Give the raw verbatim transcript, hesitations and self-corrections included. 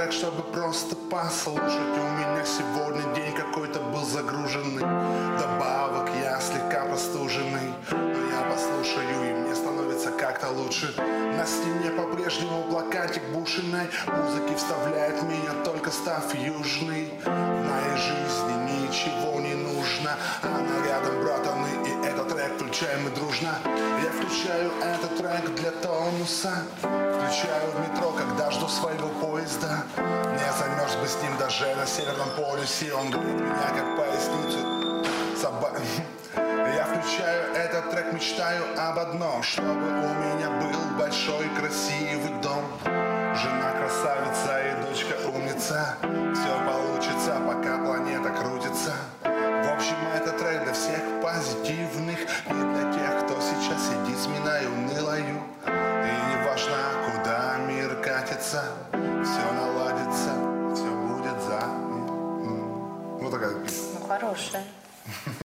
трек, чтобы просто послушать. У меня сегодня день какой-то был загруженный. Добавок я слегка простуженный, но я послушаю, и мне становится как-то лучше. На стене по-прежнему плакатик Бушиной. Музыки вставляет меня, только став южный. В моей жизни ничего не нужно, она рядом, братаны, и этот трек включаем мы дружно. Я включаю этот трек для тонуса, включаю в метро, когда жду своего поезда. Не замерз бы с ним даже на Северном полюсе. Он говорит меня как поясницу соба... Я включаю этот трек, мечтаю об одном, чтобы у меня был большой красивый дом. Жена красавица и дочка умница. Все получится, пока планета крутится. В общем, этот трек для всех позитивных, и для тех, кто сейчас сидит с миной унылою. И не важно, куда мир катится, все наладится, все будет за... Ну такая песня. Ну, хорошая.